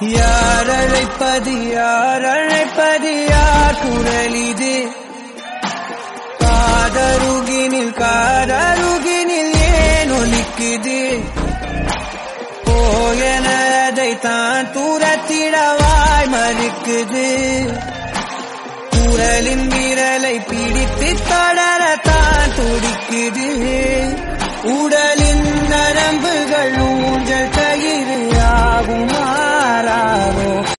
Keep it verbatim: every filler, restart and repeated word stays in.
யார் அழைப்பது யார் அழைப்பது யார் குரலிது காதருகினில் காதருகினில் ஏன் ஒலிக்குது போயனதை தான் தூரத்திடவாய் மறுக்குது குரலின் விரலை பிடித்து தொடரத்தான் துடிக்குது